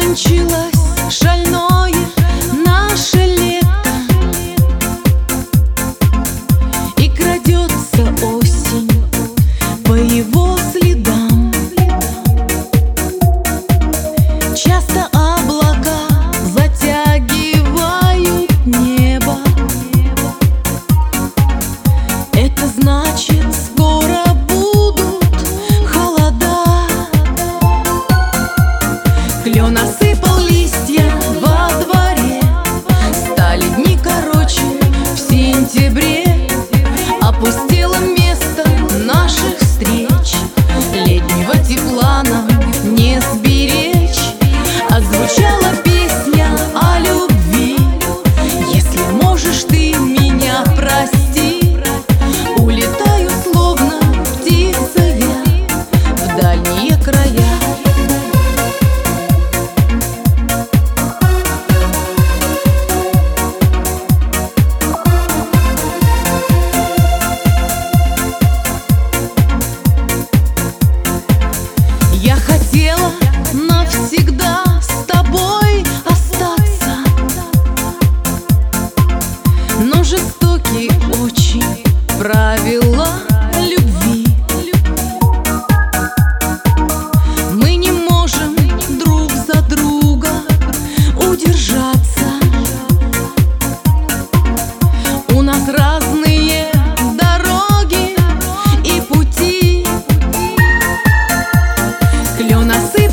Кончилось шальное наше лето, и крадется осень по его следам. Часто облака затягивают небо. Это значит, скоро будут холода. Клен осыпал листья во дворе, стали дни короче в сентябре. Опустело место наших встреч, летнего тепла нам не сберечь. Отзвучала песня о любви: если можешь ты меня прости. Улетаю словно птица я в дальние края. Я хотела навсегда с тобой остаться, но жестокие очень правила любви. Мы не можем друг за друга удержаться. У нас разные дороги и пути. Клен осыпал